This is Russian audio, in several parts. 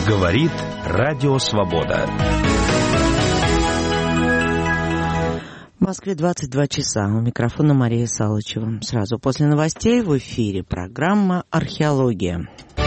Говорит Радио Свобода. В Москве 22 часа. У микрофона Мария Салычева. Сразу после новостей в эфире программа «Археология».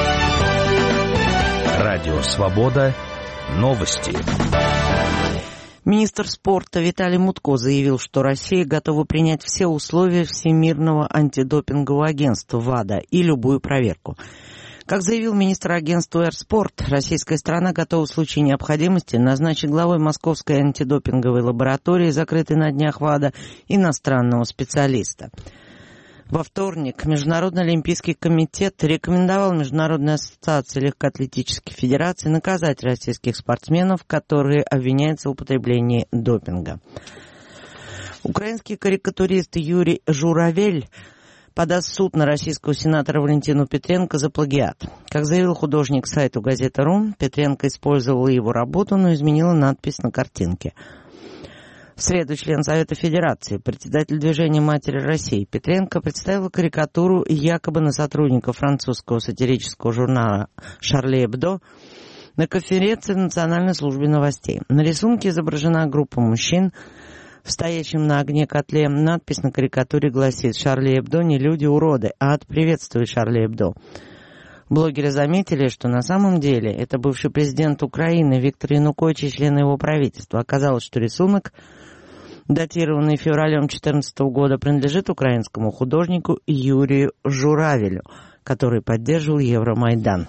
Радио Свобода. Новости. Министр спорта Виталий Мутко заявил, что Россия готова принять все условия Всемирного антидопингового агентства ВАДА и любую проверку. Как заявил министр агентства «Эрспорт», российская сторона готова в случае необходимости назначить главой Московской антидопинговой лаборатории, закрытой на днях ВАДА, иностранного специалиста. Во вторник Международный олимпийский комитет рекомендовал Международной ассоциации легкоатлетических федераций наказать российских спортсменов, которые обвиняются в употреблении допинга. Украинский карикатурист Юрий Журавель подаст в суд на российского сенатора Валентину Петренко за плагиат. Как заявил художник сайту «Газета.ру», Петренко использовала его работу, но изменила надпись на картинке. В среду член Совета Федерации, председатель движения «Матери России» Петренко представила карикатуру якобы на сотрудников французского сатирического журнала «Шарли Эбдо» на конференции в Национальной службе новостей. На рисунке изображена группа мужчин в стоящем на огне котле. Надпись на карикатуре гласит: «Шарли Эбдо не люди, уроды, а приветствует Шарли Эбдо». Блогеры заметили, что на самом деле это бывший президент Украины Виктор Янукович и члены его правительства. Оказалось, что рисунок, датированный февралем 2014 года, принадлежит украинскому художнику Юрию Журавелю, который поддерживал Евромайдан.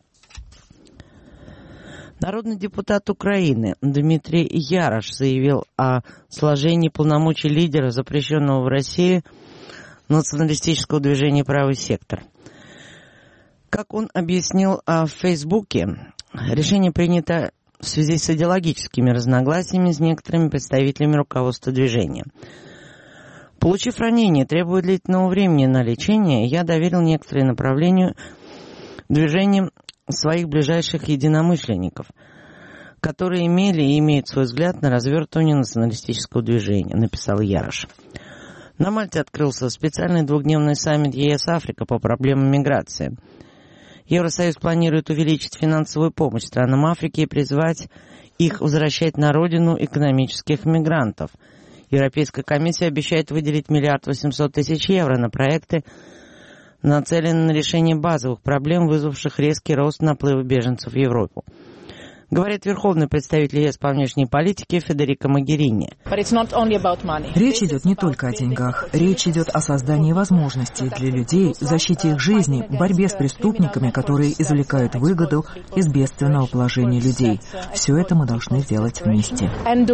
Народный депутат Украины Дмитрий Ярош заявил о сложении полномочий лидера запрещенного в России националистического движения «Правый сектор». Как он объяснил в Фейсбуке, решение принято в связи с идеологическими разногласиями с некоторыми представителями руководства движения. Получив ранение, требуя длительного времени на лечение, я доверил некоторые направления движениям своих ближайших единомышленников, которые имели и имеют свой взгляд на развертывание националистического движения, написал Ярош. На Мальте открылся специальный двухдневный саммит ЕС-Африка по проблемам миграции. Евросоюз планирует увеличить финансовую помощь странам Африки и призвать их возвращать на родину экономических мигрантов. Европейская комиссия обещает выделить 1 800 000 евро на проекты, нацеленные на решение базовых проблем, вызвавших резкий рост наплыва беженцев в Европу. Говорит верховный представитель ЕС по внешней политике Федерико Могерини. Речь идет не только о деньгах. Речь идет о создании возможностей для людей, защите их жизни, борьбе с преступниками, которые извлекают выгоду из бедственного положения людей. Все это мы должны сделать вместе.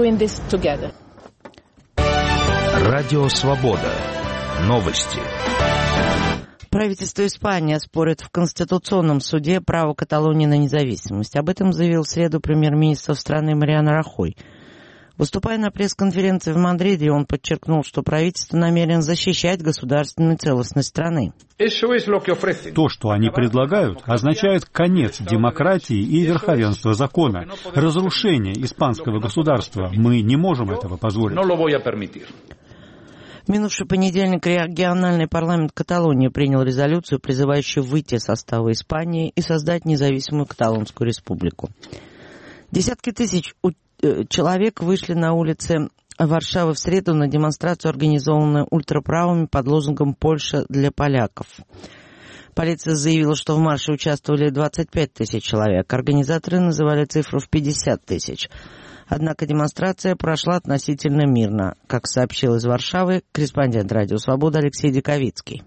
Радио Свобода. Новости. Правительство Испании оспорит в Конституционном суде право Каталонии на независимость. Об этом заявил в среду премьер-министр страны Мариано Рахой. Выступая на пресс-конференции в Мадриде, он подчеркнул, что правительство намерено защищать государственную целостность страны. То, что они предлагают, означает конец демократии и верховенства закона, разрушение испанского государства. Мы не можем этого позволить. В минувший понедельник региональный парламент Каталонии принял резолюцию, призывающую выйти из состава Испании и создать независимую Каталонскую республику. Десятки тысяч человек вышли на улицы Варшавы в среду на демонстрацию, организованную ультраправыми под лозунгом «Польша для поляков». Полиция заявила, что в марше участвовали 25 тысяч человек. Организаторы называли цифру в 50 тысяч. Однако демонстрация прошла относительно мирно, как сообщил из Варшавы корреспондент Радио Свобода Алексей Диковицкий.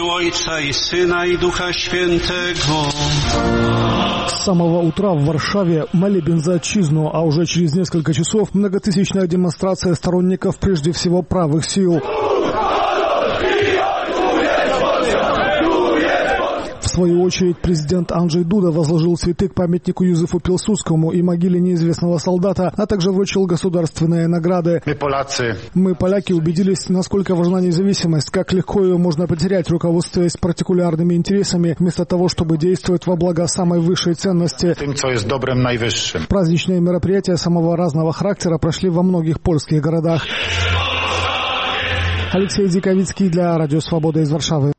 С самого утра в Варшаве молебен за отчизну, а уже через несколько часов многотысячная демонстрация сторонников прежде всего правых сил. В свою очередь президент Анджей Дуда возложил цветы к памятнику Юзефу Пилсудскому и могиле неизвестного солдата, а также вручил государственные награды. Мы, поляки, убедились, насколько важна независимость, как легко ее можно потерять, руководствуясь партикулярными интересами, вместо того, чтобы действовать во благо самой высшей ценности. Праздничные мероприятия самого разного характера прошли во многих польских городах. Алексей Диковицкий для Радио Свобода из Варшавы.